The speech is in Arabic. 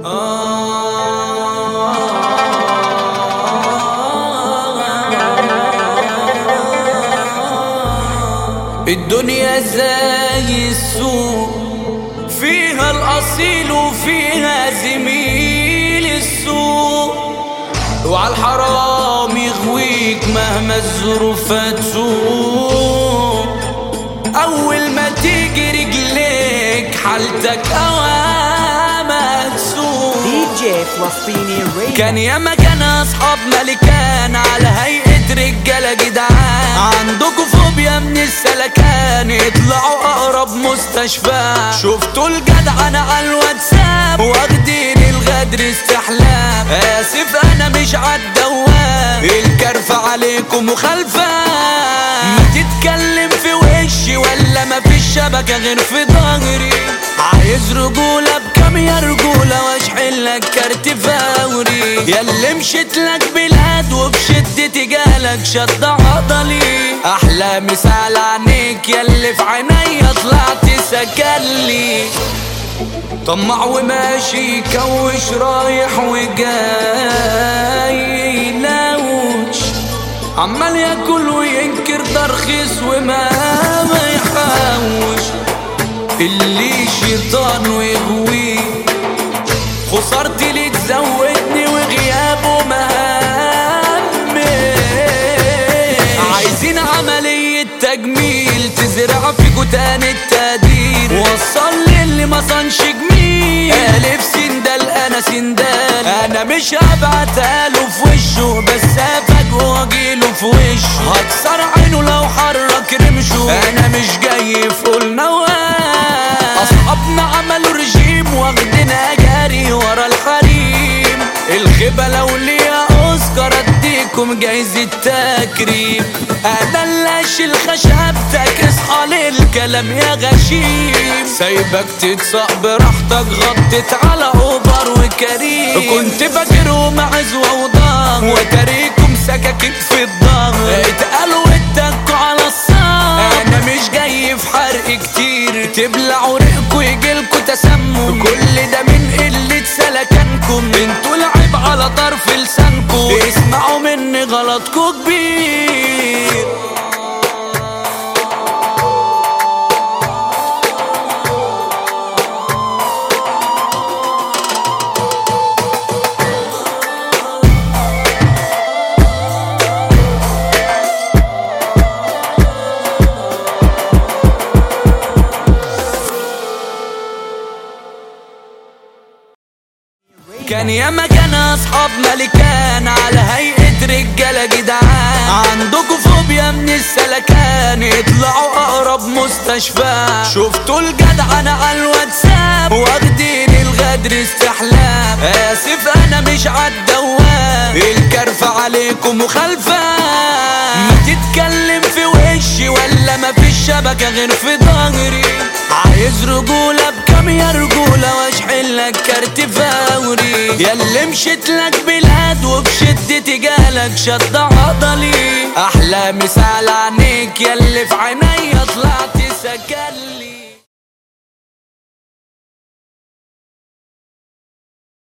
الدنيا زي السوق، فيها الأصيل وفيها زميل السوق، وعالحرام يغويك مهما الظروف تسوق. أول ما تيجي رجليك حالتك أوامك تسوق. DJ فلسطيني ريما. كان ياما كان أصحاب ملكان على هيئة رجالة جدعان، عندكوا فوبيا من السلكان، اطلعوا أقرب مستشفى. شفتوا الجدعنة على الواتساب واخدين الغدر استحلام. آسف أنا مش عالدوام، الكرفة عليكم مخالفة. ما تتكلم في وشي ولا ما فيش شبكة غير في ظهري. عايز رجولة بكام يا رجولة واشحنلك كارت فوري. ياللي مشيتلك بلاد وبشدتي جالك شد عضلي. أحلى مثال عنيك ياللي في عينيا طلعت سكلي. طمع وماشي كوش رايح وجاي لوش، عمال ياكل وينكر ده رخيص وما يحوش. اللي شيطان ويغوي خسارتي اللي تزودني وغيابه مهمش. عايزين عملية تجميل تزرع فيكوا تاني التقدير. وصل للي ما صنش جميل ألف سندال أنا سندال. أنا مش هبعتها في وشه بس هفاجئه واجيله في وشه. هكسر عينه لو حرك رمشه. أنا مش جاي في قول نوام. أصحابنا عملوا رجيم واخدنا جاري ورا الحريم. الخيبة لو ليا أوسكار أديكم جايزة تكريم. أنا اللي أشيل خشبتك اصحى للكلام يا غشيم. سايبك تتساق براحتك غطيت على أوبر وكريم. كنت فاكره معزوة وضام وتاريكم سكاكين في الظهر. اتقالوا اتكوا على الصام. أنا مش جاي في حرق كتير تبلعوا ريقكوا يجيلكوا تسمم. كل ده من قلة سلكانكم، انتوا العيب على طرف لسانكم. اسمعوا مني غلطكوا كبير. كان ياما كان أصحاب ملكان على هيئة رجالة جدعان، عندكوا فوبيا من السلكان، اطلعوا أقرب مستشفى. شفتوا الجدعنة على الواتساب واخدين الغدر استحلام. آسف أنا مش عالدوام، الكرفة عليكم مخالفة. ما تتكلم في وشي ولا ما فيش شبكة غير في ظهري. عايز رجولة بكام يا رجولة واشحنلك كارت فوري. ياللي مشيتلك بلاد وبشدتي جالك شد عضلي. أحلى مثال عنيك ياللي في عينيا طلعت سكلي.